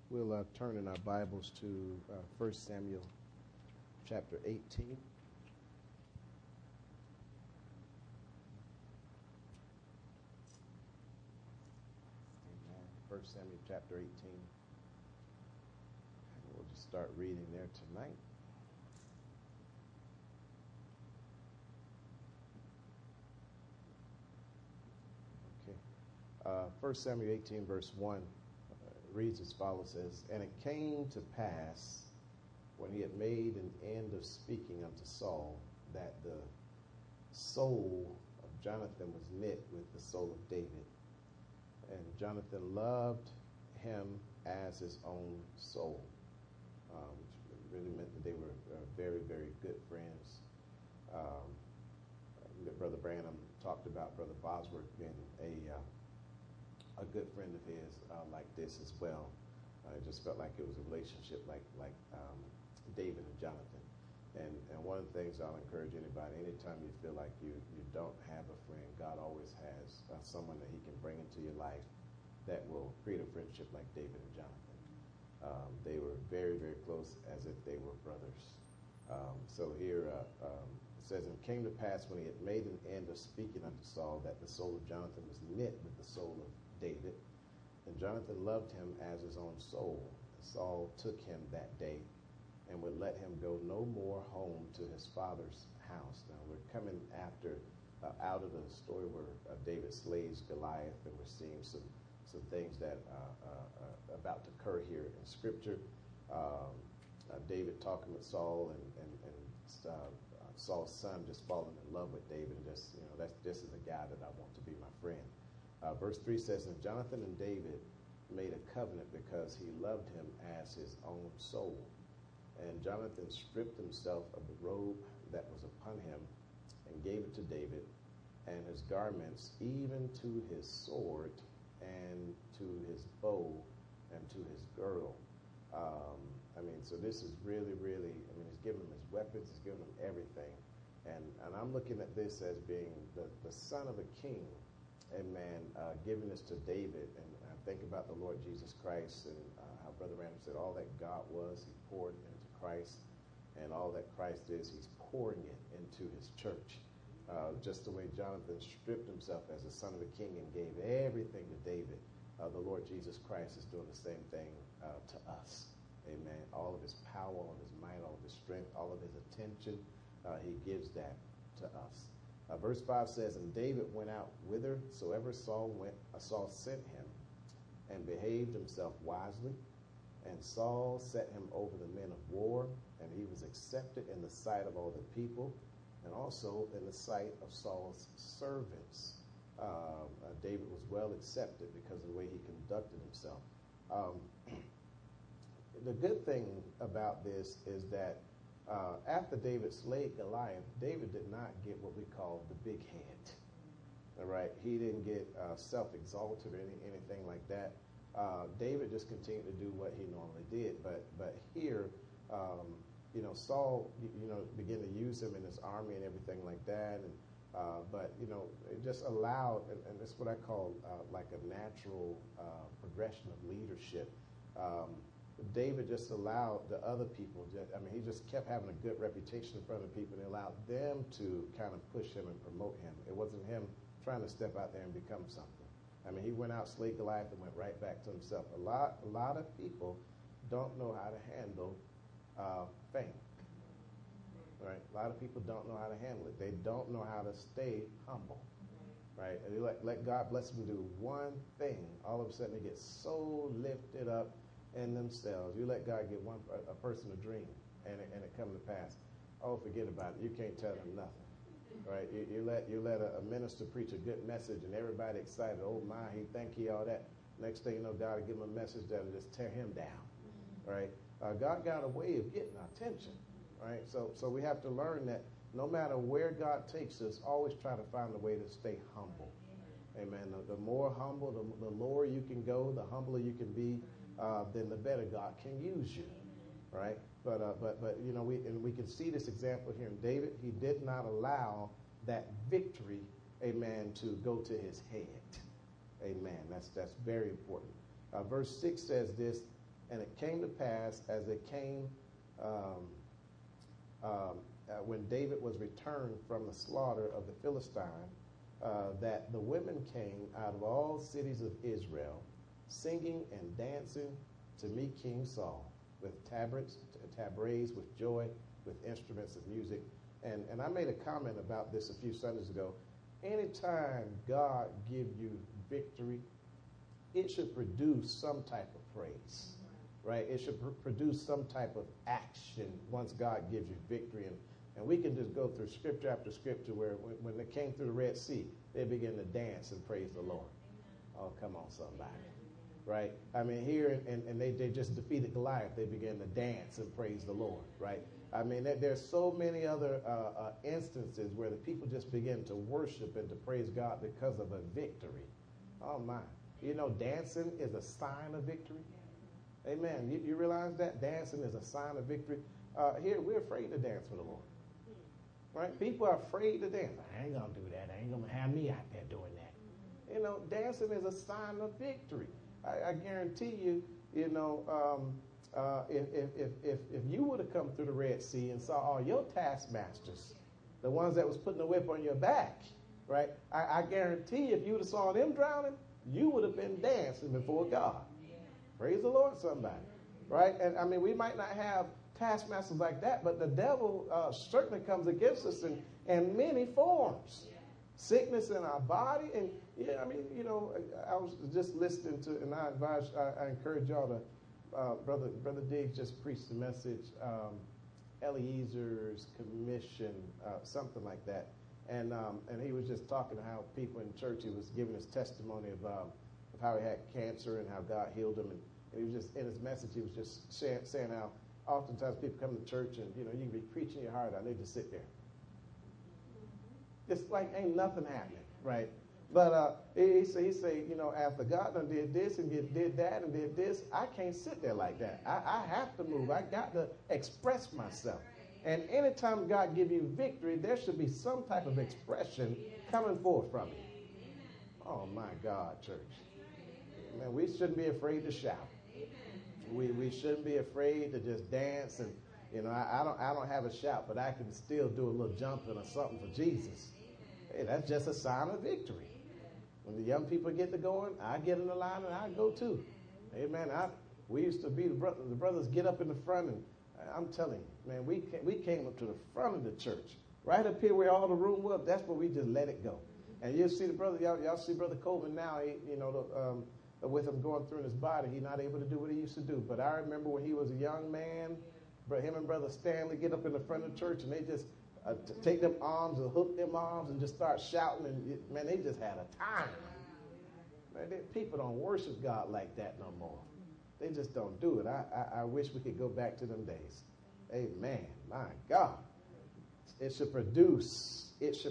We'll turn in our Bibles to 1 Samuel chapter 18. Amen. 1 Samuel chapter 18. We'll just start reading there tonight. Okay. 1 Samuel 18 verse 1 reads as follows, says, "And it came to pass, when he had made an end of speaking unto Saul, that the soul of Jonathan was knit with the soul of David. And Jonathan loved him as his own soul," which really meant that they were very, very good friends. Brother Branham talked about Brother Bosworth being a good friend of his like this as well. It just felt like it was a relationship like David and Jonathan. And one of the things I'll encourage anybody, anytime you feel like you don't have a friend, God always has someone that he can bring into your life that will create a friendship like David and Jonathan. They were very, very close, as if they were brothers. So here it says, "And it came to pass when he had made an end of speaking unto Saul, that the soul of Jonathan was knit with the soul of David. And Jonathan loved him as his own soul. And Saul took him that day and would let him go no more home to his father's house." Now we're coming after out of the story where David slays Goliath, and we're seeing some things that are about to occur here in Scripture. David talking with Saul, and Saul's son just falling in love with David, and just, this is a guy that I want to be my friend. Verse 3 says, "And Jonathan and David made a covenant because he loved him as his own soul. And Jonathan stripped himself of the robe that was upon him and gave it to David, and his garments, even to his sword and to his bow and to his girdle." So this is really, really, he's giving him his weapons, he's giving him everything. And I'm looking at this as being the son of a king, amen, giving this to David. And I think about the Lord Jesus Christ, and how Brother Randall said all that God was, he poured into Christ. And all that Christ is, he's pouring it into his church. Just the way Jonathan stripped himself as the son of a king and gave everything to David, the Lord Jesus Christ is doing the same thing to us. Amen. All of his power, all of his might, all of his strength, all of his attention, he gives that to us. Verse 5 says, "And David went out whithersoever Saul sent him, and behaved himself wisely. And Saul set him over the men of war, and he was accepted in the sight of all the people, and also in the sight of Saul's servants." David was well accepted because of the way he conducted himself. The good thing about this is that after David slayed Goliath, David did not get what we call the big head. All right, he didn't get self-exalted or anything like that. David just continued to do what he normally did. But here, Saul, began to use him in his army and everything like that. And but it just allowed, and that's what I call like a natural progression of leadership. David just allowed the other people, he just kept having a good reputation in front of people, and allowed them to kind of push him and promote him. It wasn't him trying to step out there and become something. He went out, slayed Goliath, and went right back to himself. A lot of people don't know how to handle fame. Right? A lot of people don't know how to handle it. They don't know how to stay humble. Right? And they let God bless them do one thing. All of a sudden, they get so lifted up in themselves. You let God give a person a dream, and it come to pass. Oh, forget about it. You can't tell them nothing. Right? You let a minister preach a good message, and everybody excited. Oh my, he think he all that. Next thing you know, God will give him a message that will just tear him down. Right? God got a way of getting our attention. Right? So we have to learn that no matter where God takes us, always try to find a way to stay humble. Amen. The more humble, the lower you can go, the humbler you can be, then the better God can use you. Right? But we can see this example here in David. He did not allow that victory, amen, to go to his head. Amen. That's very important. Verse 6 says this, And it came to pass as it came when David was returned from the slaughter of the Philistine, that the women came out of all cities of Israel, singing and dancing to meet King Saul with tabrets, with joy, with instruments of music. And I made a comment about this a few Sundays ago. Anytime God gives you victory, it should produce some type of praise, right? It should produce some type of action once God gives you victory. And we can just go through scripture after scripture where when they came through the Red Sea, they began to dance and praise the Lord. Oh, come on, somebody. Right? I mean, here, and they just defeated Goliath. They began to dance and praise the Lord. Right? I mean, there's so many other instances where the people just begin to worship and to praise God because of a victory. Oh, my. You know, dancing is a sign of victory. Amen. You realize that? Dancing is a sign of victory. Here, we're afraid to dance for the Lord. Right? People are afraid to dance. I ain't going to do that. I ain't going to have me out there doing that. You know, dancing is a sign of victory. I guarantee you, you know, if you would have come through the Red Sea and saw all your taskmasters, the ones that was putting the whip on your back, right? I guarantee you, if you would have saw them drowning, you would have been dancing before God. Praise the Lord, somebody. Right? And I mean, we might not have taskmasters like that, but the devil certainly comes against us in many forms. Sickness in our body. And, yeah, I mean, you know, I was just listening to, and I encourage y'all to, Brother Diggs just preached a message, Eliezer's Commission, something like that. And he was just talking to how people in church, he was giving his testimony of how he had cancer and how God healed him. And he was just, in his message, he was just saying how oftentimes people come to church and, you know, you can be preaching your heart out and they just sit there. It's like ain't nothing happening, right? But he say, you know, after God done did this and did that and did this, I can't sit there like that. I have to move. I got to express myself. And anytime God give you victory, there should be some type of expression coming forth from you. Oh, my God, church. Man, we shouldn't be afraid to shout. We shouldn't be afraid to just dance. And, you know, I don't have a shout, but I can still do a little jumping or something for Jesus. Hey, that's just a sign of victory. When the young people get to going, I get in the line and I go too. Amen. We used to be the brothers get up in the front, and I'm telling you, man, we came up to the front of the church, right up here where all the room was. That's where we just let it go. And you'll see the brother, y'all see Brother Colvin now. With him going through in his body, he's not able to do what he used to do. But I remember when he was a young man, him and Brother Stanley get up in the front of the church and they just take them arms and hook them arms and just start shouting. And man, they just had a time. Man, people don't worship God like that no more. They just don't do it. I wish we could go back to them days. Amen. My God. It should produce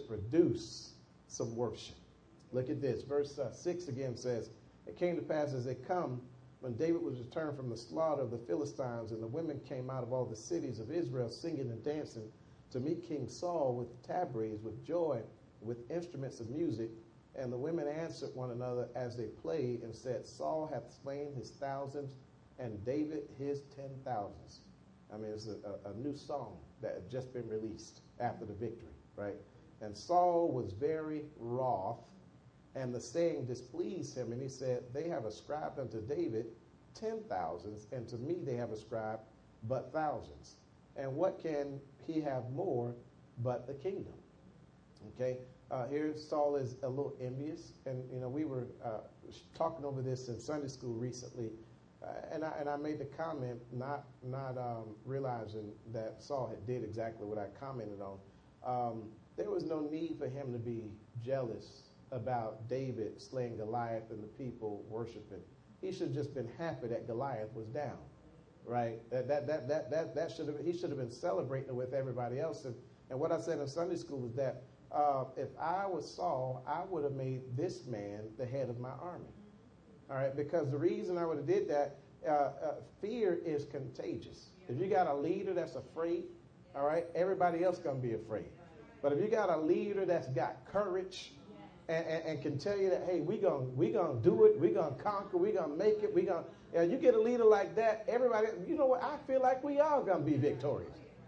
some worship. Look at this. Verse 6 again says, it came to pass as they come, when David was returned from the slaughter of the Philistines, and the women came out of all the cities of Israel singing and dancing to meet King Saul with tabrets, with joy, with instruments of music. And the women answered one another as they played and said, Saul hath slain his thousands and David his 10,000s. I mean, it's a new song that had just been released after the victory, right? And Saul was very wroth, and the saying displeased him, and he said, they have ascribed unto David 10,000s, and to me they have ascribed but thousands. And what can he have more but the kingdom? Okay, here Saul is a little envious, and you know we were talking over this in Sunday school recently, and I made the comment, not realizing that Saul had did exactly what I commented on. There was no need for him to be jealous about David slaying Goliath and the people worshiping. He should have just been happy that Goliath was down, right? That should have, he should have been celebrating with everybody else. And what I said in Sunday school was that if I was Saul, I would have made this man the head of my army. All right, because the reason I would have did that, fear is contagious. If you got a leader that's afraid, all right, everybody else going to be afraid. But if you got a leader that's got courage, and can tell you that, hey, we gonna do it, we're gonna conquer, we're gonna make it, you get a leader like that, everybody, you know what, I feel like we are gonna be victorious.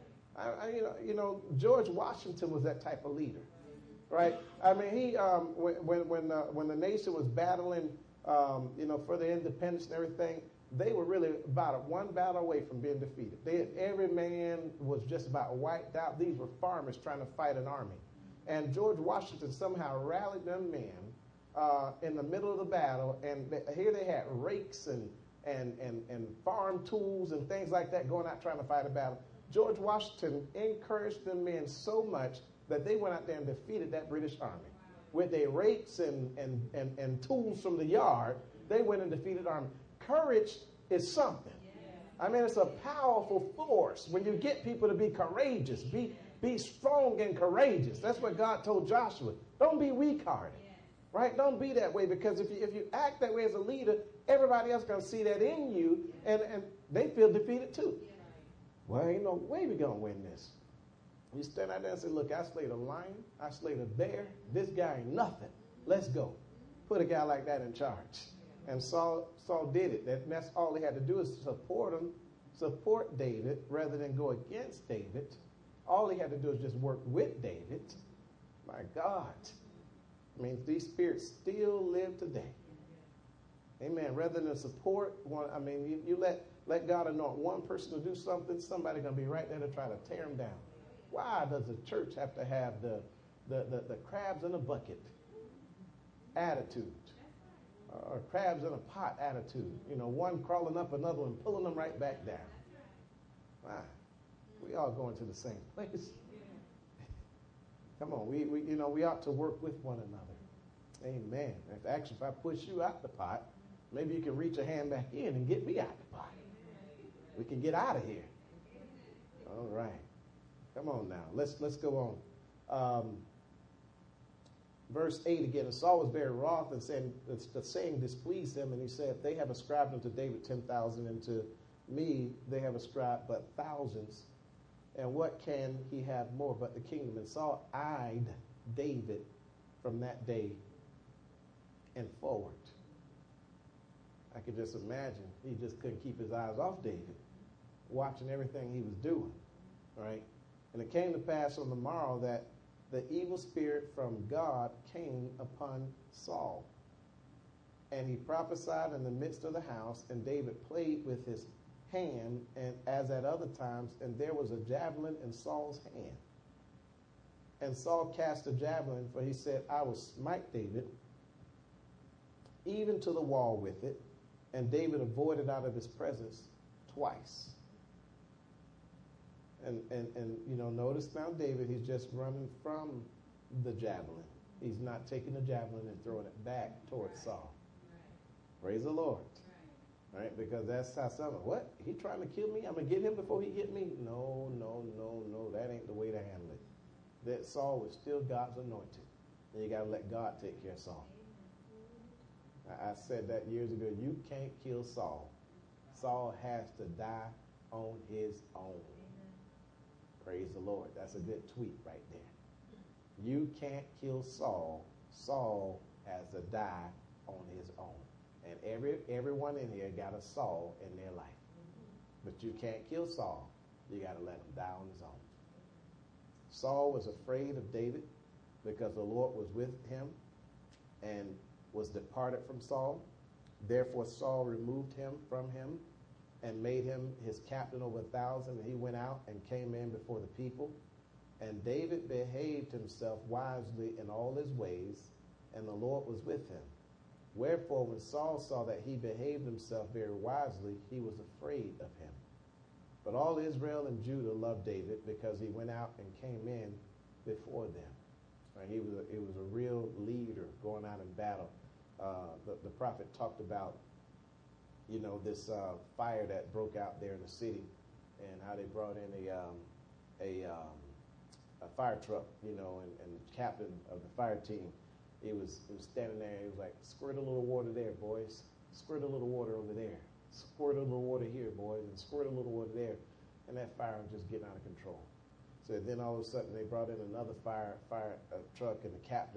George Washington was that type of leader, right? I mean, he when the nation was battling, for their independence and everything, they were really about one battle away from being defeated. Every man was just about wiped out. These were farmers trying to fight an army. And George Washington somehow rallied them men in the middle of the battle, and here they had rakes and farm tools and things like that going out trying to fight a battle. George Washington encouraged them men so much that they went out there and defeated that British army. With their rakes and tools from the yard, they went and defeated the army. Courage is something. I mean, it's a powerful force when you get people to be courageous, be strong and courageous. That's what God told Joshua. Don't be weak-hearted, right? Don't be that way, because if you act that way as a leader, everybody else going to see that in you, and they feel defeated too. Well, ain't no way we're going to win this. You stand out there and say, look, I slayed a lion, I slayed a bear, this guy ain't nothing. Let's go. Put a guy like that in charge. And Saul did it. That's all he had to do is support David rather than go against David. All he had to do is just work with David. My God. I mean, these spirits still live today. Amen. Rather than support one, I mean, you let God anoint one person to do something, somebody's going to be right there to try to tear him down. Why does the church have to have the crabs in a bucket attitude? Or crabs in a pot attitude? One crawling up another one, pulling them right back down. Why? We all going to the same place. Come on, we ought to work with one another. Amen. If I push you out the pot, maybe you can reach a hand back in and get me out the pot. We can get out of here. All right. Come on now. Let's go on. Verse 8 again. And Saul was very wroth, and said, the saying displeased him, and he said, they have ascribed unto David 10,000, and to me they have ascribed but thousands. And what can he have more but the kingdom? And Saul eyed David from that day and forward. I could just imagine he just couldn't keep his eyes off David, watching everything he was doing, right? And it came to pass on the morrow that the evil spirit from God came upon Saul. And he prophesied in the midst of the house, and David played with his hand, and as at other times, and there was a javelin in Saul's hand. And Saul cast a javelin, for he said, I will smite David, even to the wall with it. And David avoided out of his presence twice. And notice now David, he's just running from the javelin. He's not taking the javelin and throwing it back towards Saul. Praise the Lord. Right? Because that's how what? He trying to kill me? I'm going to get him before he get me? No. That ain't the way to handle it. That Saul was still God's anointed. And you got to let God take care of Saul. I said that years ago. You can't kill Saul. Saul has to die on his own. Praise the Lord. That's a good tweet right there. You can't kill Saul. Saul has to die on his own. And everyone in here got a Saul in their life. But you can't kill Saul. You got to let him die on his own. Saul was afraid of David because the Lord was with him and was departed from Saul. Therefore Saul removed him from him and made him his captain over 1,000. And he went out and came in before the people. And David behaved himself wisely in all his ways, and the Lord was with him. Wherefore, when Saul saw that he behaved himself very wisely, he was afraid of him. But all Israel and Judah loved David because he went out and came in before them. Right? He was a real leader going out in battle. The prophet talked about, this fire that broke out there in the city, and how they brought in a fire truck, and the captain of the fire team, he was standing there. He was like, squirt a little water there, boys. Squirt a little water over there. Squirt a little water here, boys, and squirt a little water there. And that fire was just getting out of control. So then all of a sudden they brought in another fire truck, and the captain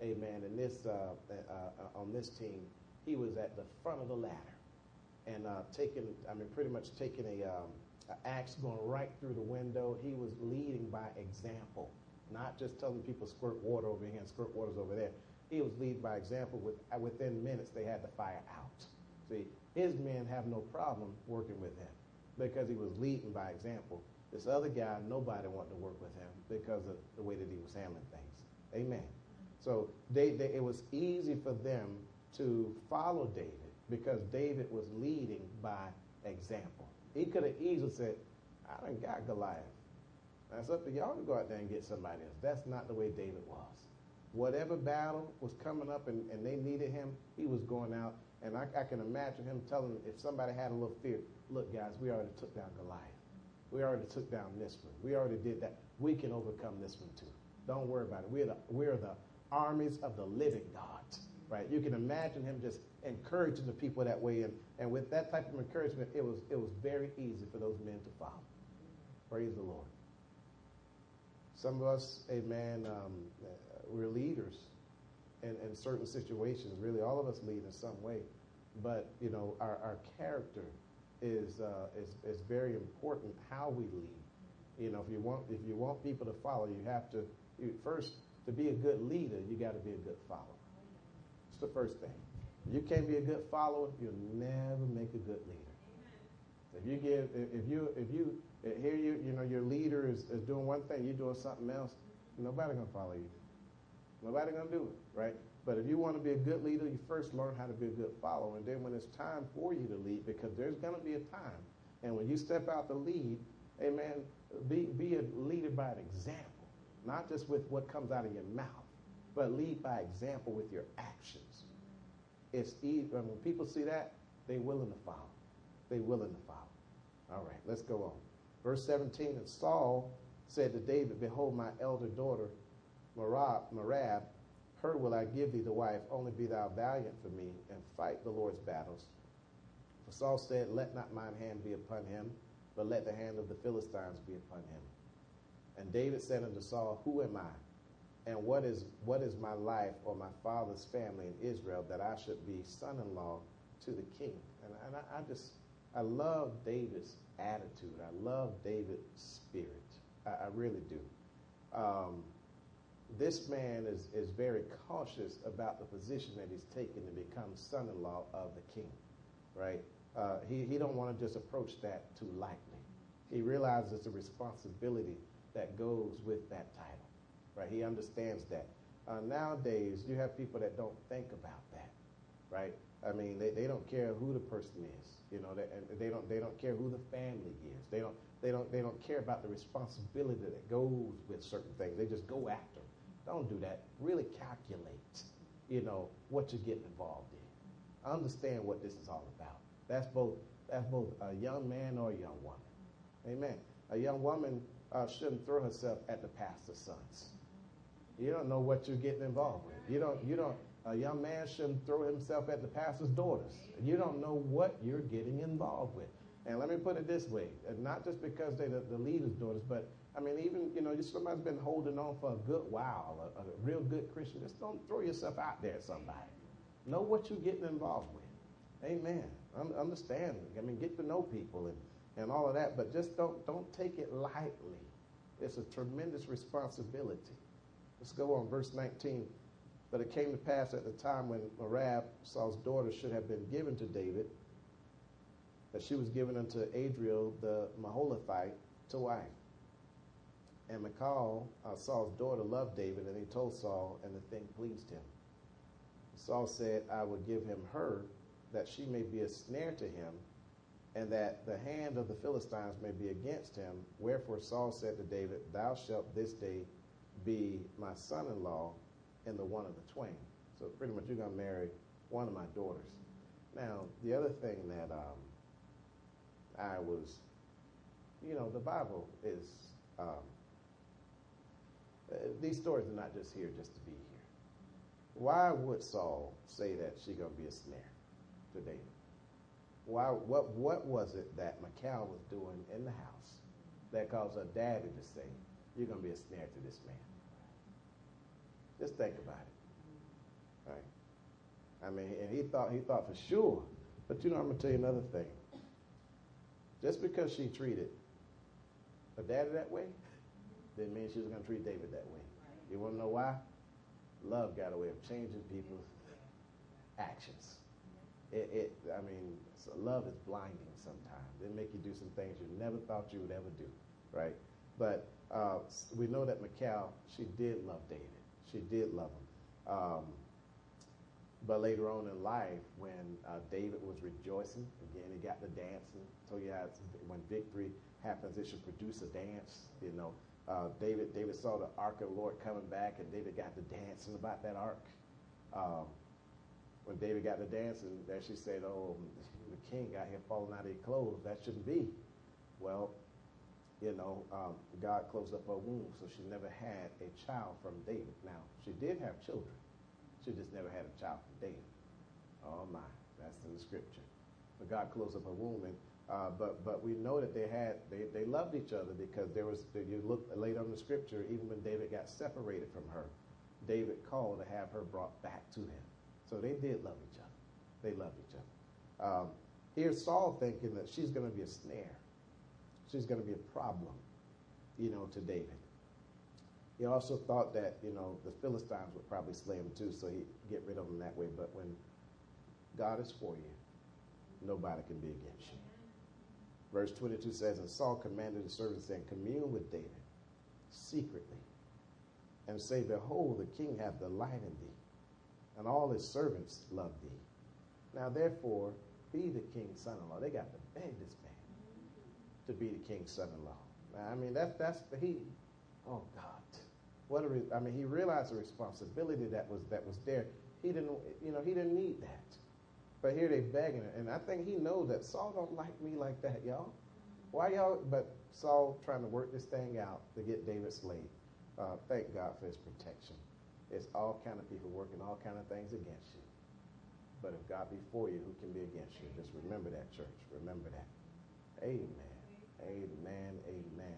amen, and this on this team, he was at the front of the ladder and pretty much taking a axe going right through the window. He was leading by example, not just telling people squirt water over here and squirt waters over there. He was leading by example. Within minutes, they had the fire out. See, his men have no problem working with him because he was leading by example. This other guy, nobody wanted to work with him because of the way that he was handling things. Amen. So it was easy for them to follow David because David was leading by example. He could have easily said, I done got Goliath. Now, it's up to y'all to go out there and get somebody else. That's not the way David was. Whatever battle was coming up and they needed him, he was going out. And I can imagine him telling them, if somebody had a little fear, look, guys, we already took down Goliath. We already took down this one. We already did that. We can overcome this one too. Don't worry about it. We're the armies of the living God, right? You can imagine him just encouraging the people that way. And with that type of encouragement, it was very easy for those men to follow. Praise the Lord. Some of us, amen, we're leaders in certain situations. Really, all of us lead in some way. But, you know, our character is very important, how we lead. You know, if you want people to follow, you have to, first, to be a good leader, you got to be a good follower. It's the first thing. If you can't be a good follower, you'll never make a good leader. If your leader is doing one thing, you're doing something else, nobody's going to follow you. Nobody's going to do it, right? But if you want to be a good leader, you first learn how to be a good follower. And then when it's time for you to lead, because there's going to be a time, and when you step out to lead, amen, be a leader by an example, not just with what comes out of your mouth, but lead by example with your actions. It's easy. When people see that, they're willing to follow. They're willing to follow. All right, let's go on. Verse 17, and Saul said to David, behold, my elder daughter, Merab, her will I give thee to wife, only be thou valiant for me, and fight the Lord's battles. For Saul said, let not mine hand be upon him, but let the hand of the Philistines be upon him. And David said unto Saul, who am I? And what is my life or my father's family in Israel that I should be son-in-law to the king? And I love David's attitude. I love David's spirit. I really do. This man is very cautious about the position that he's taken to become son-in-law of the king, right? He don't want to just approach that too lightly. He realizes the responsibility that goes with that title, right? He understands that. Nowadays, you have people that don't think about that, right? I mean, they don't care who the person is, you know, they don't care who the family is. They don't care about the responsibility that goes with certain things. They just go after them. Don't do that. Really calculate, you know, what you're getting involved in. Understand what this is all about. That's both a young man or a young woman. Amen. A young woman shouldn't throw herself at the pastor's sons. You don't know what you're getting involved with. A young man shouldn't throw himself at the pastor's daughters. You don't know what you're getting involved with. And let me put it this way, not just because they're the leader's daughters, but I mean, even, you know, somebody's been holding on for a good while, a real good Christian. Just don't throw yourself out there at somebody. Know what you're getting involved with. Amen. Understand. I mean, get to know people and all of that, but just don't take it lightly. It's a tremendous responsibility. Let's go on, verse 19. But it came to pass at the time when Merab, Saul's daughter, should have been given to David, that she was given unto Adriel the Maholathite to wife. And Michal, Saul's daughter, loved David, and he told Saul, and the thing pleased him. Saul said, I will give him her, that she may be a snare to him, and that the hand of the Philistines may be against him. Wherefore Saul said to David, thou shalt this day be my son-in-law in the one of the twain. So pretty much you're going to marry one of my daughters. Now, the other thing that I was, you know, the Bible is, these stories are not just here just to be here. Why would Saul say that she's going to be a snare to David? Why? What was it that Michal was doing in the house that caused her daddy to say, you're going to be a snare to this man? Just think about it. right? I mean, and he thought for sure. But I'm going to tell you another thing. Just because she treated her daddy that way, didn't mean she was going to treat David that way. You want to know why? Love got a way of changing people's actions. Love is blinding sometimes. It make you do some things you never thought you would ever do, right? But we know that Michal, she did love David. She did love him. But later on in life, when David was rejoicing, again, he got the dancing. So when victory happens, it should produce a dance. David saw the ark of the Lord coming back, and David got to dancing about that ark. When David got to dancing, there she said, "Oh, the king got here falling out of his clothes. That shouldn't be." Well, God closed up her womb, so she never had a child from David. Now, she did have children. She just never had a child from David. Oh my, that's in the scripture. But God closed up her womb, and but we know that they loved each other, because you look later in the scripture, even when David got separated from her, David called to have her brought back to him. So they did love each other. They loved each other. Here's Saul thinking that she's going to be a snare. She's going to be a problem, to David. He also thought that, the Philistines would probably slay him too, so he'd get rid of them that way. But when God is for you, nobody can be against you. Verse 22 says, "And Saul commanded his servants, saying, Commune with David secretly, and say, Behold, the king hath delight in thee, and all his servants love thee. Now therefore be the king's son-in-law." They got to beg this man to be the king's son-in-law. Now, that's he. Oh God, he realized the responsibility that was there. He didn't need that. But here they begging it, and I think he knows that Saul don't like me like that, y'all. Why y'all? But Saul trying to work this thing out to get David slayed. Thank God for his protection. It's all kind of people working all kind of things against you. But if God be for you, who can be against you? Just remember that, church. Remember that. Amen. Amen. Amen.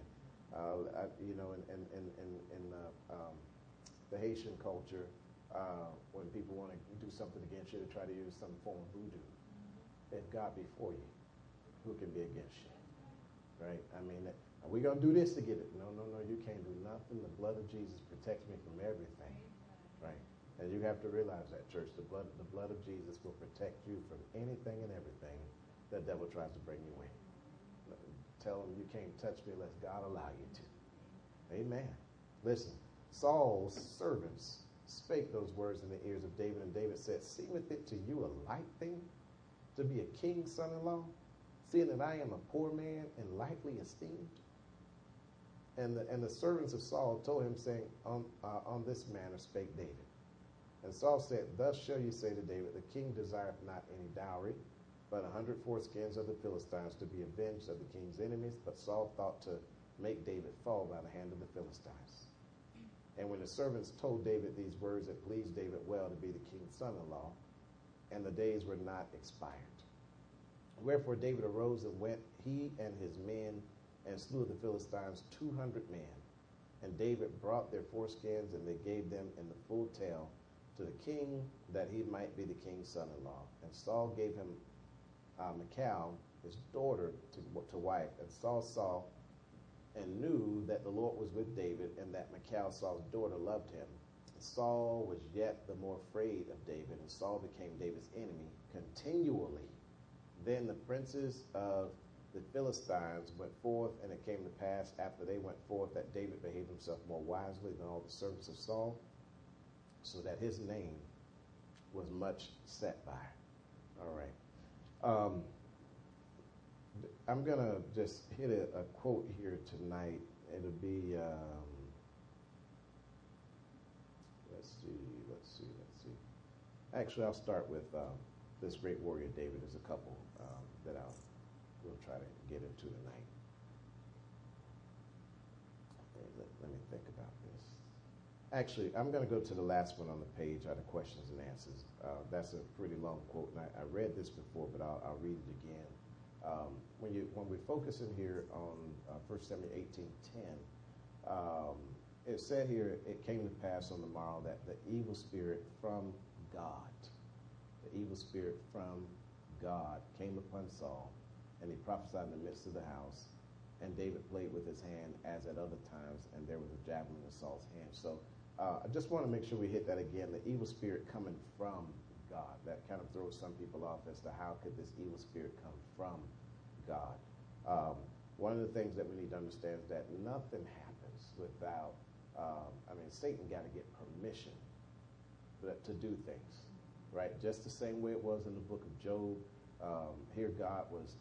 In the Haitian culture, when people want to do something against you, they try to use some form of voodoo. If God be for you, who can be against you? Right? Are we going to do this to get it? No, you can't do nothing. The blood of Jesus protects me from everything. Right? And you have to realize that, church. The blood of Jesus will protect you from anything and everything the devil tries to bring you in. Tell him you can't touch me unless God allow you to. Amen. Listen, Saul's servants spake those words in the ears of David, and David said, "Seemeth it to you a light thing to be a king's son-in-law, seeing that I am a poor man and lightly esteemed?" And the servants of Saul told him, saying, on this manner spake David. And Saul said, "Thus shall you say to David, the king desireth not any dowry, but 100 foreskins of the Philistines to be avenged of the king's enemies." But Saul thought to make David fall by the hand of the Philistines. And when the servants told David these words, it pleased David well to be the king's son-in-law, and the days were not expired. Wherefore David arose and went, he and his men, and slew the Philistines 200 men. And David brought their foreskins, and they gave them in the full tale to the king, that he might be the king's son-in-law. And Saul gave him Michal, his daughter, to wife. And Saul saw and knew that the Lord was with David, and that Michal, Saul's daughter, loved him. Saul was yet the more afraid of David, and Saul became David's enemy continually. Then the princes of the Philistines went forth, and it came to pass after they went forth that David behaved himself more wisely than all the servants of Saul, so that his name was much set by. All right. I'm going to just hit a quote here tonight. It'll be, let's see. Actually, I'll start with this great warrior David. There's a couple that we'll try to get into tonight. Let me think about this. Actually, I'm going to go to the last one on the page, out of questions and answers. That's a pretty long quote, and I read this before, but I'll read it again. When we're focusing here on 1 Samuel 18:10, it said here, it came to pass on the morrow that the evil spirit from God. The evil spirit from God came upon Saul, and he prophesied in the midst of the house. And David played with his hand as at other times, and there was a javelin in Saul's hand. So I just want to make sure we hit that again. The evil spirit coming from God. That kind of throws some people off as to how could this evil spirit come from God. One of the things that we need to understand is that nothing happens without, Satan got to get permission to do things, right? Just the same way it was in the book of Job. Here God was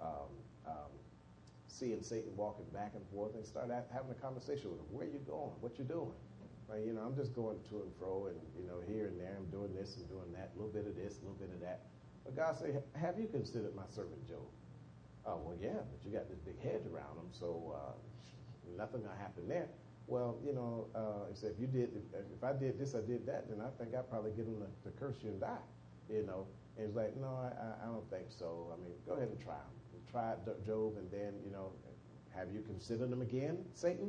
seeing Satan walking back and forth and started having a conversation with him. Where are you going? What you doing? I'm just going to and fro and, here and there. I'm doing this and doing that, a little bit of this, a little bit of that. But God said, have you considered my servant Job? Oh, well, yeah, but you got this big hedge around him, so nothing going to happen there. Well, he said, if I did this, I did that, then I think I'd probably get him to curse you and die, And he's like, no, I don't think so. Go ahead and try him. Try Job, and then, have you considered him again, Satan?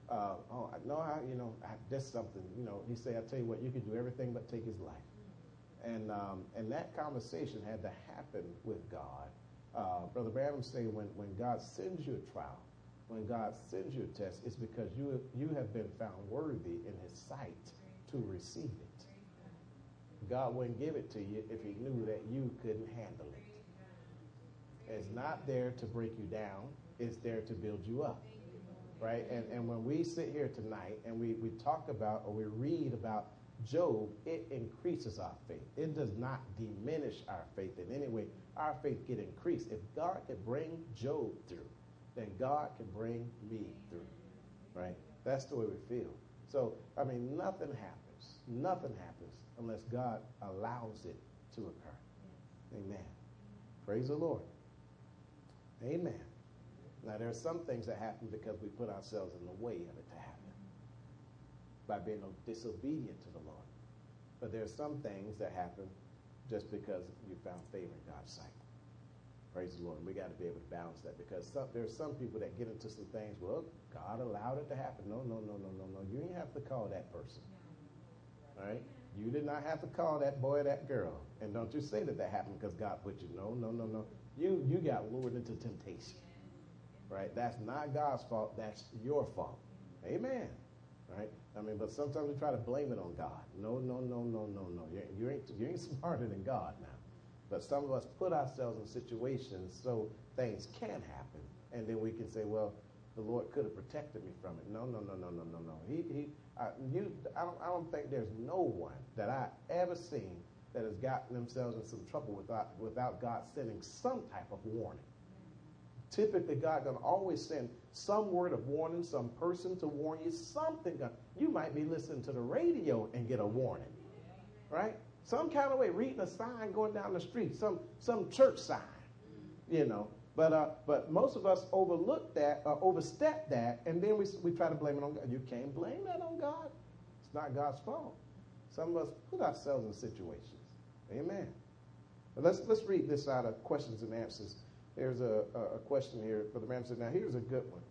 That's something, he said, I tell you what, you can do everything but take his life. And that conversation had to happen with God. Brother Branham say when God sends you a trial, when God sends you a test, it's because you have been found worthy in his sight to receive it. God wouldn't give it to you if he knew that you couldn't handle it. It's not there to break you down. It's there to build you up. Right? And when we sit here tonight and we talk about or we read about Job, it increases our faith. It does not diminish our faith in any way. Our faith get increased. If God can bring Job through, then God can bring me through. Right? That's the way we feel. So, nothing happens. Nothing happens unless God allows it to occur. Amen. Praise the Lord. Amen. Now, there are some things that happen because we put ourselves in the way of it to happen by being disobedient to the Lord. But there are some things that happen just because you found favor in God's sight. Praise the Lord. We got to be able to balance that because there are some people that get into some things, well, God allowed it to happen. No. You didn't have to call that person. All right? You did not have to call that boy or that girl. And don't you say that happened because God put you. No. You got lured into temptation. Right? That's not God's fault. That's your fault. Amen. Right? But sometimes we try to blame it on God. No. You ain't smarter than God now. But some of us put ourselves in situations so things can happen. And then we can say, well, the Lord could have protected me from it. No. I don't think there's no one that I ever seen that has gotten themselves in some trouble without God sending some type of warning. Typically, God going to always send some word of warning, some person to warn you, something. You might be listening to the radio and get a warning, right? Some kind of way, reading a sign going down the street, some church sign, But most of us overlook that, overstep that, and then we try to blame it on God. You can't blame that on God. It's not God's fault. Some of us put ourselves in situations. Amen. But let's read this out of questions and answers. There's a question here for the man. Now, here's a good one.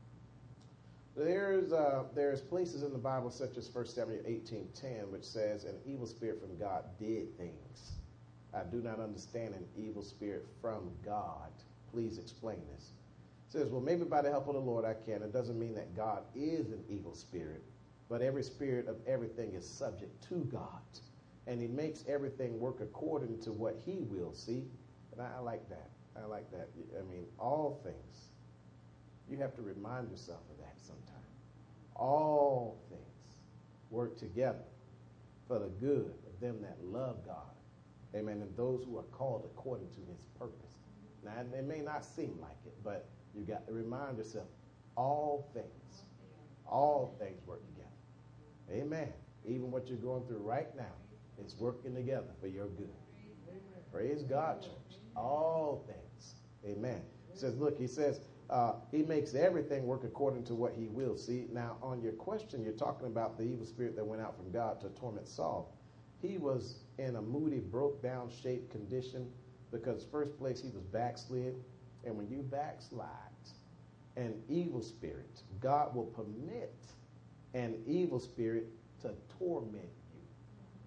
There's places in the Bible, such as 1 Samuel 18:10, which says, an evil spirit from God did things. I do not understand an evil spirit from God. Please explain this. It says, well, maybe by the help of the Lord I can. It doesn't mean that God is an evil spirit, but every spirit of everything is subject to God. And he makes everything work according to what he will. See? And I like that. I like that. All things. You have to remind yourself of that sometime. All things work together for the good of them that love God. Amen. And those who are called according to his purpose. Now, it may not seem like it, but you got to remind yourself, all things work together. Amen. Even what you're going through right now is working together for your good. Praise God, church. All things. Amen. He says, look, he makes everything work according to what he will. See, now on your question, you're talking about the evil spirit that went out from God to torment Saul. He was in a moody, broke down, shaped condition because first place he was backslid. And when you backslide an evil spirit, God will permit an evil spirit to torment you.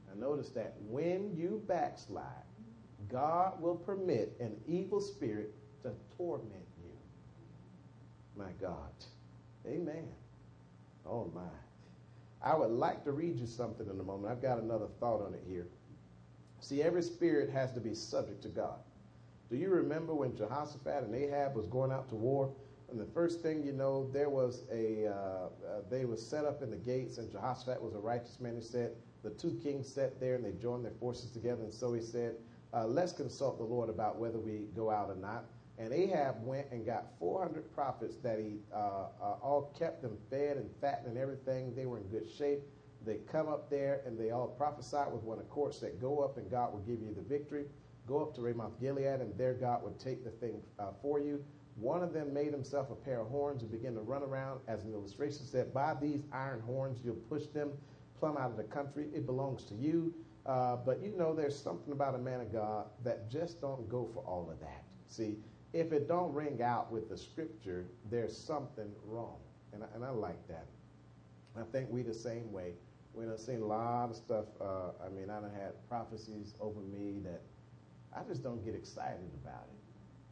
Now notice that when you backslide, God will permit an evil spirit to torment you. My God. Amen. Oh my. I would like to read you something in a moment. I've got another thought on it here. See, every spirit has to be subject to God. Do you remember when Jehoshaphat and Ahab was going out to war? And the first thing you know, there was they were set up in the gates, and Jehoshaphat was a righteous man. He said, the two kings sat there and they joined their forces together. And so he said, let's consult the Lord about whether we go out or not. And Ahab went and got 400 prophets that he all kept them fed and fattened and everything. They were in good shape. They come up there and they all prophesied with one accord, said, go up and God will give you the victory. Go up to Ramoth Gilead and there God would take the thing for you. One of them made himself a pair of horns and began to run around. As an illustration said, by these iron horns, you'll push them plumb out of the country. It belongs to you. But you know, there's something about a man of God that just don't go for all of that. See, if it don't ring out with the scripture, there's something wrong. And I like that. I think we the same way. We done seen a lot of stuff. I done had prophecies over me that I just don't get excited about it.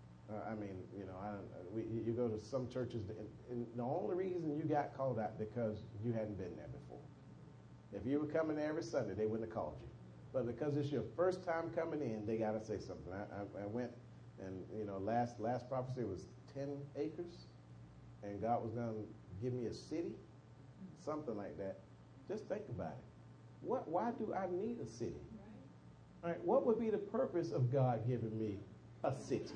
You go to some churches, and the only reason you got called out because you hadn't been there before. If you were coming there every Sunday, they wouldn't have called you. But because it's your first time coming in, they got to say something. I went, and last prophecy was 10 acres, and God was going to give me a city, something like that. Just think about it. Why do I need a city? All right, what would be the purpose of God giving me a city?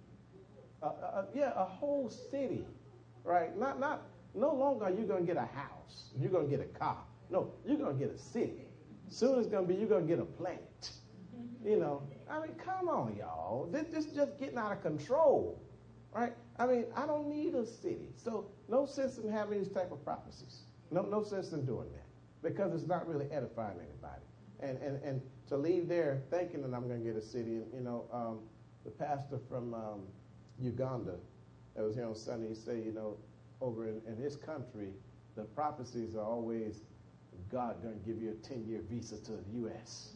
A whole city, right? No longer are you going to get a house. You're going to get a car. No, you're going to get a city. Soon it's going to be you're going to get a planet. Come on, y'all. This is just getting out of control, right? I don't need a city. So no sense in having these type of prophecies. No sense in doing that because it's not really edifying anybody. And to leave there thinking that I'm going to get a city, the pastor from Uganda that was here on Sunday, he said, over in his country, the prophecies are always God going to give you a 10-year visa to the U.S.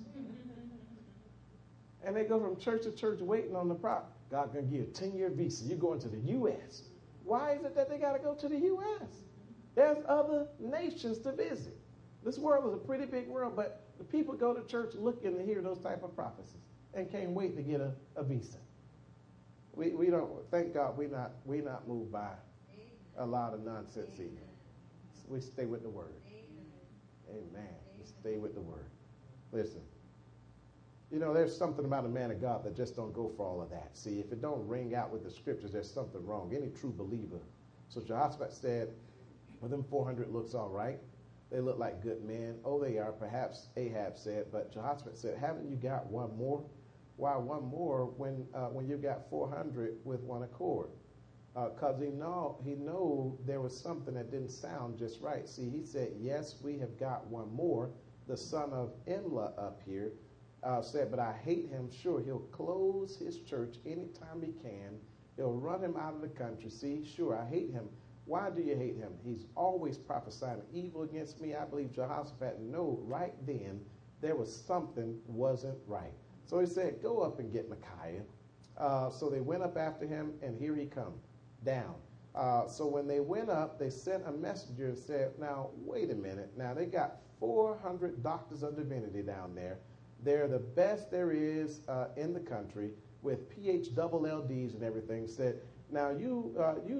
And they go from church to church waiting on the prop. God going to give you a 10-year visa. You're going to the U.S. Why is it that they got to go to the U.S.? There's other nations to visit. This world is a pretty big world, but the people go to church looking to hear those type of prophecies and can't wait to get a visa. We don't, thank God we're not moved by a lot of nonsense either. We stay with the word. Amen. We stay with the word. Listen, there's something about a man of God that just don't go for all of that. See, if it don't ring out with the scriptures, there's something wrong. Any true believer. So Jehoshaphat said, well, them 400 looks all right. They look like good men. Oh, they are. Perhaps Ahab said, but Jehoshaphat said, haven't you got one more? Why one more when you got 400 with one accord? Because he knew there was something that didn't sound just right. See, he said, yes, we have got one more. The son of Imlah up here said, but I hate him. Sure, he'll close his church anytime he can. He'll run him out of the country. See, sure, I hate him. Why do you hate him? He's always prophesying evil against me. I believe Jehoshaphat knew right then there was something wasn't right. So he said, go up and get Micaiah. So they went up after him, and here he come, down. So when they went up, they sent a messenger and said, now, wait a minute. Now, they got 400 doctors of divinity down there. They're the best there is in the country with PhLLDs and everything. Said, now, you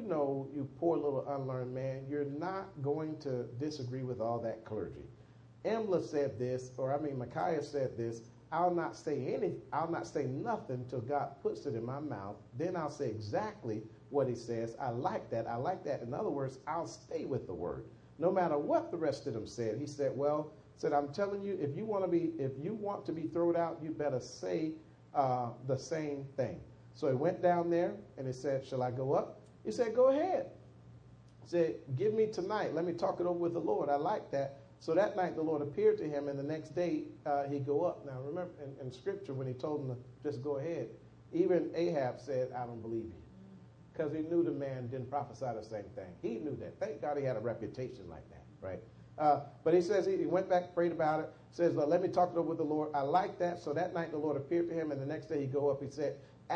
poor little unlearned man, you're not going to disagree with all that clergy. Imlah said this, Micaiah said this, I'll not say nothing till God puts it in my mouth. Then I'll say exactly what he says. I like that. In other words, I'll stay with the word. No matter what the rest of them said. He said, I'm telling you, if you want to be thrown out, you better say the same thing. So he went down there and he said, shall I go up? He said, go ahead. He said, give me tonight. Let me talk it over with the Lord. I like that. So that night the Lord appeared to him, and the next day he'd go up. Now remember in Scripture when he told him to just go ahead, even Ahab said, I don't believe you. Because he knew the man didn't prophesy the same thing. He knew that. Thank God he had a reputation like that, right? But he says he went back, prayed about it, says, let me talk it over with the Lord. I like that. So that night the Lord appeared to him, and the next day he go up. He said,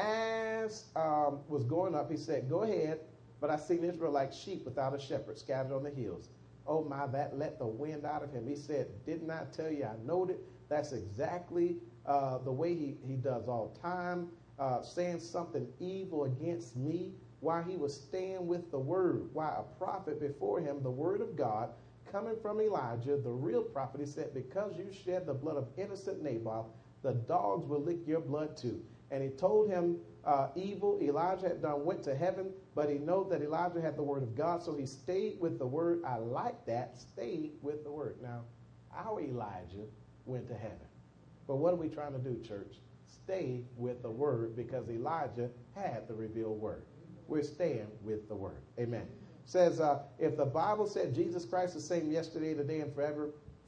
as was going up, he said, go ahead, but I seen Israel like sheep without a shepherd scattered on the hills. Oh my, that let the wind out of him. He said, didn't I tell you I knowed it? That's exactly the way he does all time, saying something evil against me while he was staying with the word, while a prophet before him, the word of God, coming from Elijah, the real prophet, he said, because you shed the blood of innocent Naboth, the dogs will lick your blood too. And he told him evil Elijah had done went to heaven, but he knew that Elijah had the word of God, so he stayed with the word. I like that, stayed with the word. Now, our Elijah went to heaven. But what are we trying to do, church? Stay with the word, because Elijah had the revealed word. We're staying with the word. Amen. Says, if the Bible said Jesus Christ is the same yesterday, today, and forever,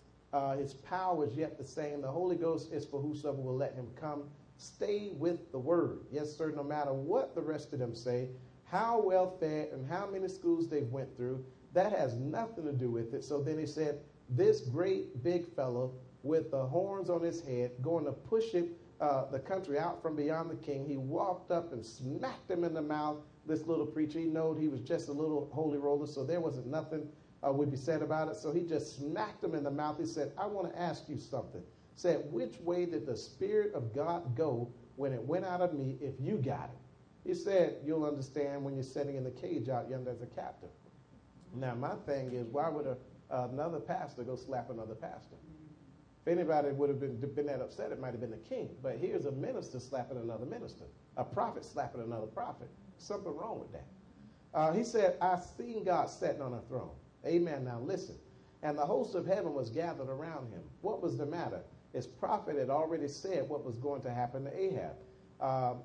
his power is yet the same. The Holy Ghost is for whosoever will let him come. Stay with the word. Yes, sir, no matter what the rest of them say, how well fed and how many schools they've went through, that has nothing to do with it. So then he said, this great big fellow with the horns on his head going to push the country out from beyond the king, he walked up and smacked him in the mouth. This little preacher, he knowed he was just a little holy roller, so there wasn't nothing would be said about it. So he just smacked him in the mouth. He said, I want to ask you something. Said, which way did the Spirit of God go when it went out of me if you got it? He said, you'll understand when you're sitting in the cage out yonder as a captive. Now, my thing is, why would another pastor go slap another pastor? If anybody would have been that upset, it might have been the king. But here's a minister slapping another minister, a prophet slapping another prophet. Something wrong with that. He said, I seen God sitting on a throne. Amen. Now listen. And the host of heaven was gathered around him. What was the matter? His prophet had already said what was going to happen to Ahab.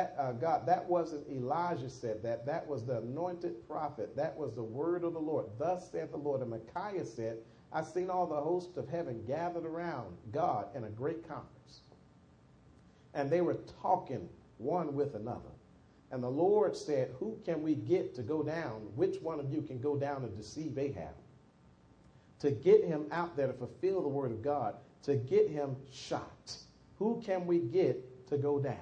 That wasn't Elijah said that. That was the anointed prophet. That was the word of the Lord. Thus saith the Lord. And Micaiah said, I seen all the hosts of heaven gathered around God in a great conference. And they were talking one with another. And the Lord said, who can we get to go down? Which one of you can go down and deceive Ahab? To get him out there to fulfill the word of God, to get him shot. Who can we get to go down?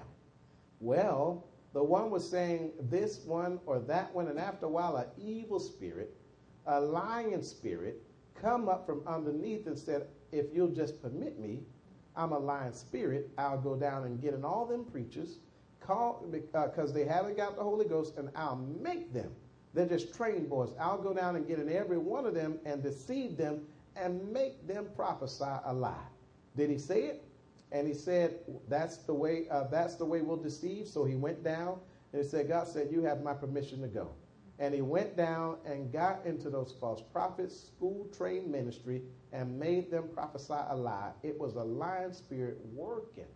Well, the one was saying this one or that one, and after a while, an evil spirit, a lying spirit, come up from underneath and said, if you'll just permit me, I'm a lying spirit, I'll go down and get in all them preachers, because they haven't got the Holy Ghost, and I'll make them. They're just trained boys. I'll go down and get in every one of them and deceive them and make them prophesy a lie. Did he say it? And he said, that's the way we'll deceive. So he went down and he said, God said, you have my permission to go. And he went down and got into those false prophets, school-trained ministry, and made them prophesy a lie. It was a lying spirit working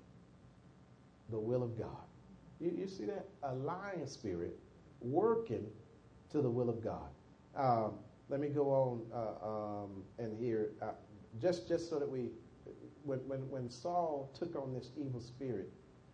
the will of God. You see that? A lying spirit working to the will of God. Let me go on and here, just so that when Saul took on this evil spirit,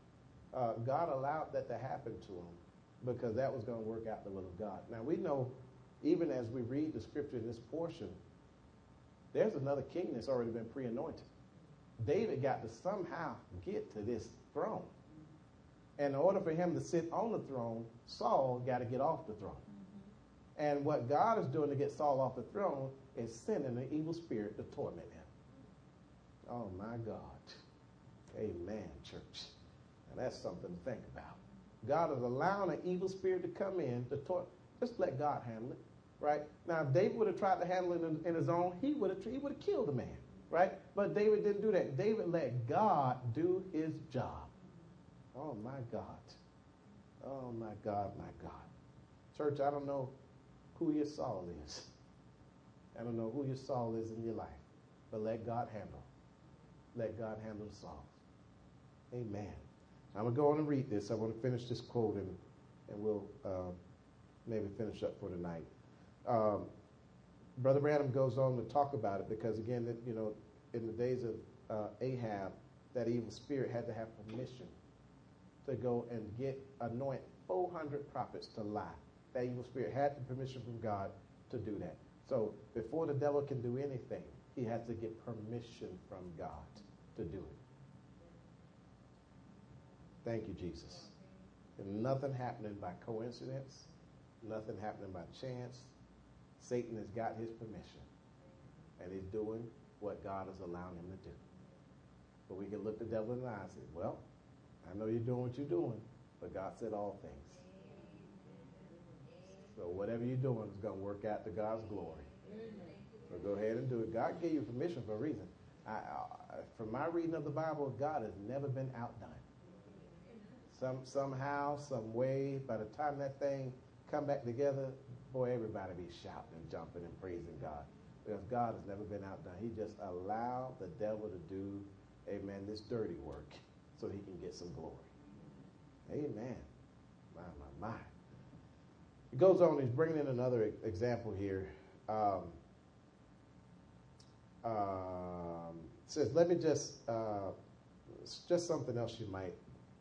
God allowed that to happen to him because that was going to work out the will of God. Now we know, even as we read the scripture in this portion, there's another king that's already been pre-anointed. David got to somehow get to this throne. And in order for him to sit on the throne, Saul got to get off the throne. And what God is doing to get Saul off the throne is sending an evil spirit to torment him. Oh, my God. Amen, church. And that's something to think about. God is allowing an evil spirit to come in to torment. Just let God handle it, right? Now, if David would have tried to handle it in his own, he would have killed the man, right? But David didn't do that. David let God do his job. Oh, my God. Oh, my God, my God. Church, I don't know who your Saul is. I don't know who your Saul is in your life. But let God handle. Let God handle Saul. Amen. I'm going to go on and read this. I want to finish this quote, and we'll maybe finish up for tonight. Brother Branham goes on to talk about it because, again, in the days of Ahab, that evil spirit had to have permission to go and anoint 400 prophets to lie. That evil spirit had the permission from God to do that. So before the devil can do anything, he has to get permission from God to do it. Thank you, Jesus. And nothing happening by coincidence, nothing happening by chance. Satan has got his permission, and he's doing what God is allowing him to do. But we can look the devil in the eye and say, well, I know you're doing what you're doing, but God said all things. So whatever you're doing is going to work out to God's glory. So go ahead and do it. God gave you permission for a reason. From my reading of the Bible, God has never been outdone. Somehow, some way, by the time that thing come back together, boy, everybody be shouting and jumping and praising God. Because God has never been outdone. He just allowed the devil to do, amen, this dirty work so he can get some glory. Amen. My. He goes on, he's bringing in another example here. Says, let me just something else you might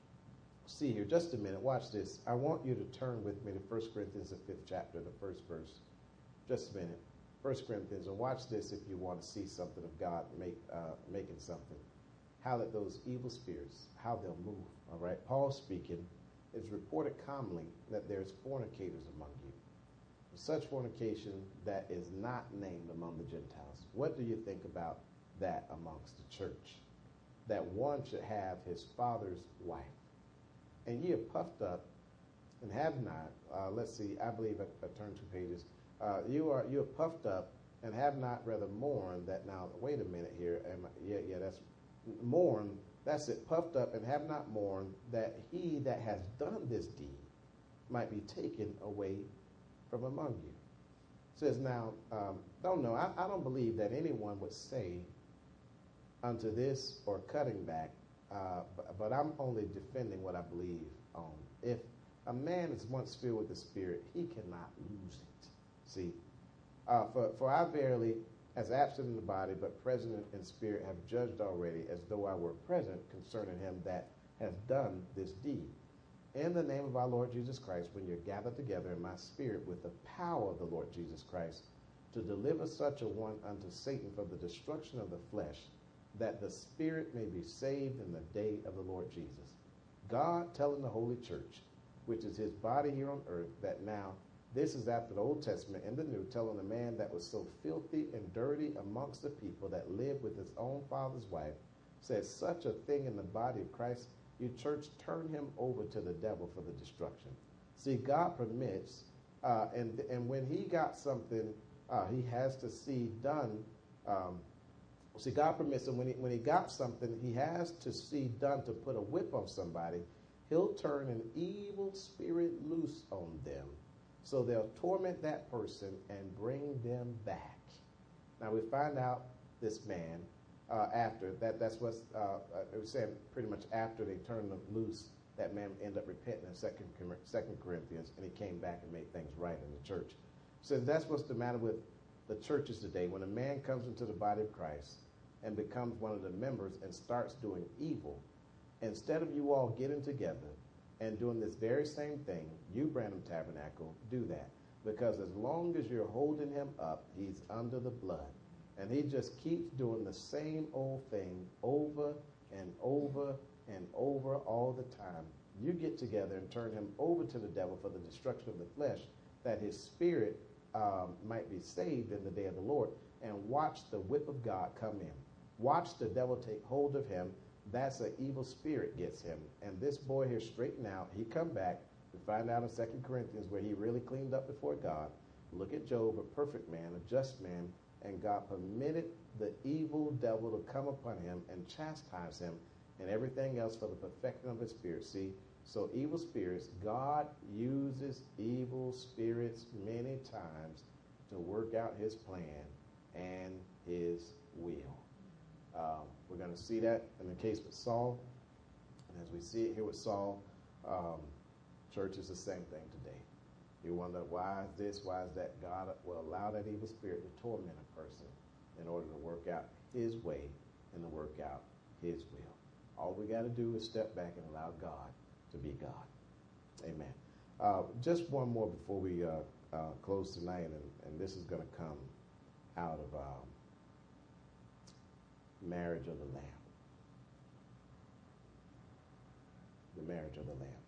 see here. Just a minute. Watch this. I want you to turn with me to 1 Corinthians, the 5th chapter, the first verse. Just a minute. 1 Corinthians, and watch this if you want to see something of God making something. How that those evil spirits, how they'll move. All right. Paul speaking, it's reported commonly that there's fornicators among you. Such fornication that is not named among the Gentiles. What do you think about that amongst the church? That one should have his father's wife. And ye are puffed up and have not. Let's see, I believe I turned 2 pages. You are puffed up and have not rather mourned that now, wait a minute here. That's mourn. That's it. Puffed up and have not mourned that he that has done this deed might be taken away from among you. Says now, don't know. I don't believe that anyone would say unto this or cutting back, but I'm only defending what I believe on. If a man is once filled with the Spirit, he cannot lose it. See, for I verily, as absent in the body, but present in spirit, have judged already, as though I were present concerning him that has done this deed. In the name of our Lord Jesus Christ, when you're gathered together in my spirit with the power of the Lord Jesus Christ, to deliver such a one unto Satan for the destruction of the flesh, that the spirit may be saved in the day of the Lord Jesus. God telling the Holy Church, which is his body here on earth, that now this is after the Old Testament and the New, telling a man that was so filthy and dirty amongst the people that lived with his own father's wife, says such a thing in the body of Christ, you church, turn him over to the devil for the destruction. See, God permits, and when he got something, he has to see done. See, God permits him when he got something, he has to see done to put a whip on somebody. He'll turn an evil spirit loose on them, so they'll torment that person and bring them back. Now we find out this man. After that's what it was saying. Pretty much after they turned them loose, that man ended up repenting in 2 Corinthians, and he came back and made things right in the church. So that's what's the matter with the churches today. When a man comes into the body of Christ and becomes one of the members and starts doing evil, instead of you all getting together and doing this very same thing, you, Branham Tabernacle, do that. Because as long as you're holding him up, he's under the blood. And he just keeps doing the same old thing over and over and over all the time. You get together and turn him over to the devil for the destruction of the flesh, that his spirit might be saved in the day of the Lord. And watch the whip of God come in. Watch the devil take hold of him. That's an evil spirit gets him. And this boy here straightened out. He come back. We find out in 2 Corinthians where he really cleaned up before God. Look at Job, a perfect man, a just man. And God permitted the evil devil to come upon him and chastise him and everything else for the perfecting of his spirit. See, so evil spirits, God uses evil spirits many times to work out his plan and his will. We're going to see that in the case with Saul. And as we see it here with Saul, church is the same thing today. You wonder, why is this, why is that? God will allow that evil spirit to torment a person in order to work out his way and to work out his will. All we got to do is step back and allow God to be God. Amen. Just one more before we close tonight, and this is going to come out of Marriage of the Lamb. The Marriage of the Lamb.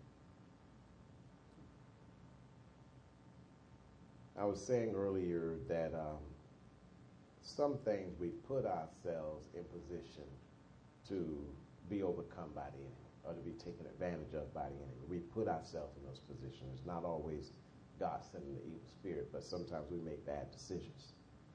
I was saying earlier that some things we put ourselves in position to be overcome by the enemy or to be taken advantage of by the enemy. We put ourselves in those positions. It's not always God sending the evil spirit, but sometimes we make bad decisions.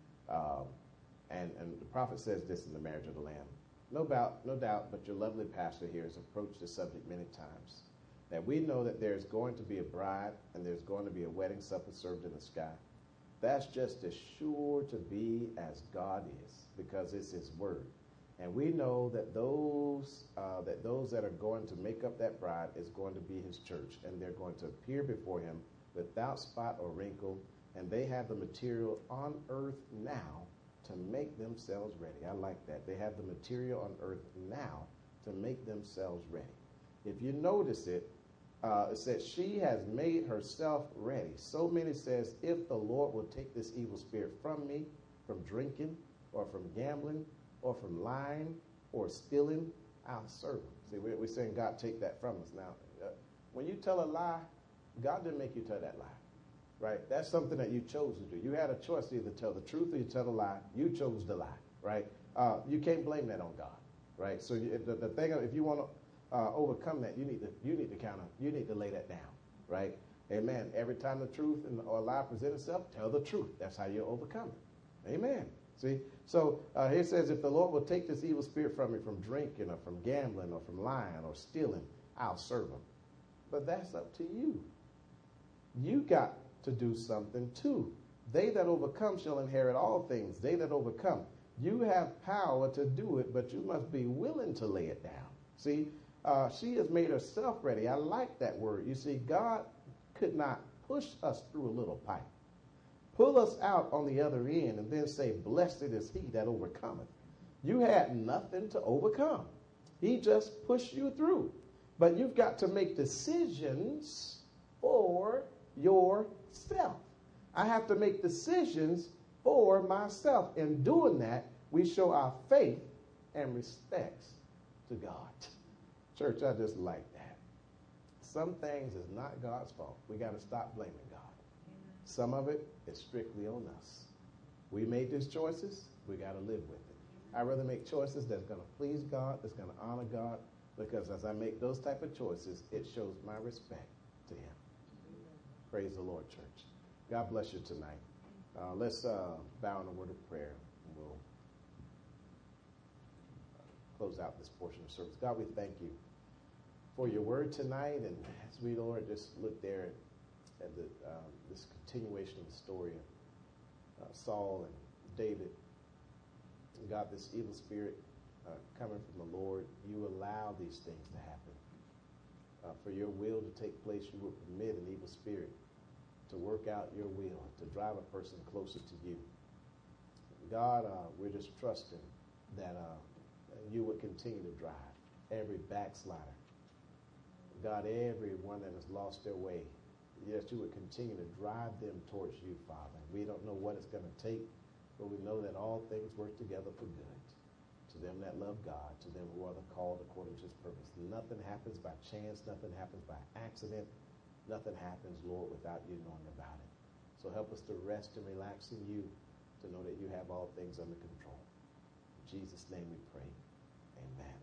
And the prophet says this in the Marriage of the Lamb. No doubt, but your lovely pastor here has approached the subject many times. That we know that there's going to be a bride and there's going to be a wedding supper served in the sky. That's just as sure to be as God is, because it's his word. And we know that those that are going to make up that bride is going to be his church, and they're going to appear before him without spot or wrinkle, and they have the material on earth now to make themselves ready. I like that. They have the material on earth now to make themselves ready. If you notice it, it says she has made herself ready. So many says, if the Lord will take this evil spirit from me, from drinking or from gambling or from lying or stealing, I'll serve him. See, we're saying, God, take that from us. Now, when you tell a lie, God didn't make you tell that lie. Right? That's something that you chose to do. You had a choice to either tell the truth or you tell a lie. You chose the lie, right? You can't blame that on God, right? So the thing, if you want to overcome that, you need to lay that down, right? Amen. Every time the truth or a lie presents itself, tell the truth. That's how you overcome it. Amen. See? So here it says, if the Lord will take this evil spirit from me, from drinking or from gambling or from lying or stealing, I'll serve him. But that's up to you. You got to do something too. They that overcome shall inherit all things. They that overcome. You have power to do it, but you must be willing to lay it down. See, she has made herself ready. I like that word. You see, God could not push us through a little pipe, pull us out on the other end, and then say, blessed is he that overcometh. You had nothing to overcome. He just pushed you through. But you've got to make decisions for yourself. I have to make decisions for myself. In doing that, we show our faith and respect to God. Church, I just like that. Some things is not God's fault. We got to stop blaming God. Some of it is strictly on us. We made these choices. We got to live with it. I'd rather make choices that's going to please God, that's going to honor God, because as I make those type of choices, it shows my respect to him. Praise the Lord, church. God bless you tonight. Let's bow in a word of prayer, and we'll close out this portion of service. God, we thank you for your word tonight. And as we, Lord, just look there at this continuation of the story of Saul and David, and God, this evil spirit coming from the Lord, you allow these things to happen. For your will to take place, you will permit an evil spirit to work out your will, to drive a person closer to you. God, we're just trusting that you would continue to drive every backslider. God, everyone that has lost their way, yes, you would continue to drive them towards you, Father. We don't know what it's going to take, but we know that all things work together for good. To them that love God, to them who are the called according to his purpose. Nothing happens by chance. Nothing happens by accident. Nothing happens, Lord, without you knowing about it. So help us to rest and relax in you, to know that you have all things under control. In Jesus' name we pray. Amen.